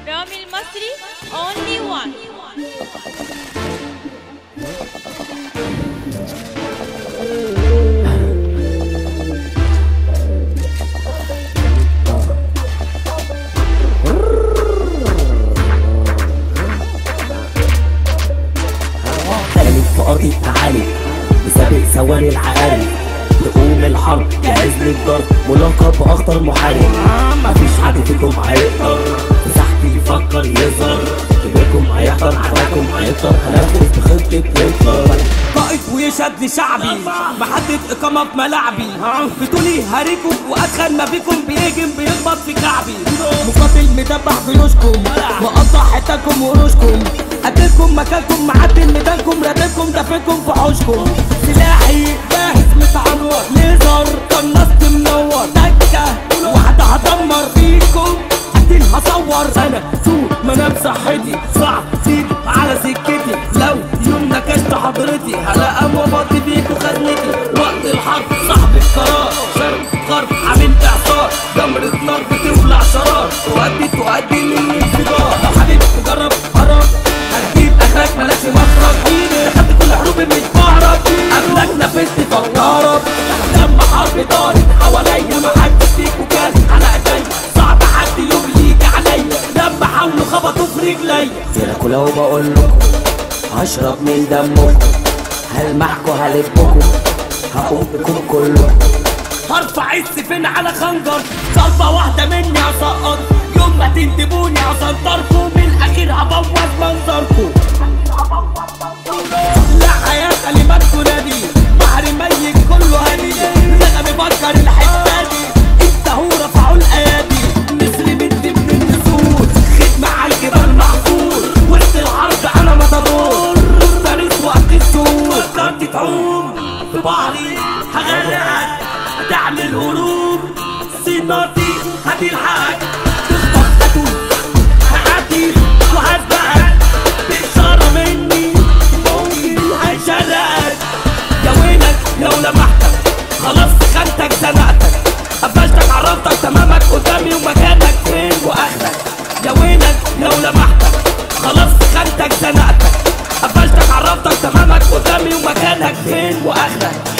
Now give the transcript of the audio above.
رامي المصري only one. تالت فقاطي تعالي بسابق ثواني العقارب تقوم الحرب جاهز للضرب ملقب بأخطر محارب. مفيش حد فيكم هيقدر في ساحتي يفكر يظهر، كبيركم هيحضر عداكم هيكتر، هناخد بخطة يكتر. قائد ويشهد لشعبي محدد إقامة في ملاعبي، بتقولي هاريكم وأدخل ما بيكم بيهجم بيخبط في كعبي. مقاتل مدبح جيوشكم مقطع حتاكم وروشكم، قتلكم مكانكم معدل ميدانكم رادبكم دفنكم في حوشكم. سلاحي جاهز متعور ليزر قنصت منور دكة واحدة هدمر فيكم قتل هصور. أنا سوق منام صحتي صعب سيب على سكتي، لو يوم نكشت حضرتي هلاقى مباطي بيكوا خدنتي. وقت الحرب صاحب القرار شرق غرب عامل اعصار، جمرة نار بتولع شرار تؤدي للانفجار. لو حبيب تجرب قرار هتجيب اخرك ملاش مخرج، دخلت كل حروب المتفهرج قبلك نفذت فكرت. لما حرب دارت حواليا محدش فيكوا كان على ايديا، صعب حد يوم يجي عليا لما حاولوا خبطوا في رجليا. كده لو بقولكم هشرب من دمكم، هلمحكوا هلبكم هقوم بكم كلكم. هرفع السفين على خنجر ضربة واحدة مني هسقط، يوم ما تندبوني هسنطركم من الأخير هبوظ منظركم. لا حياة كلمات تنادي بحر ميت كله هادي، لغة بفكر الحتة دي انت هو رفعوا الأيادي. نسر بنت من النسور خدمة على الجبال محفور، وسط الحرب أنا متدور فارس وقت السور. فكرت تعوم في بحري هغرقك هتعمل هروب صناطي هتلحقك، تخبط هتوب هعدي وهسبقك بإشارة مني ممكن هيشرقك. يا ويلك لو لمحتك خلاص خانتك زنقتك، قفشتك عرفتك تمامك قدامي ومكانك فين واخرك. يا ويلك لو لمحتك خلاص خانتك زنقتك، قفشتك عرفتك تمامك قدامي ومكانك فين واخرك.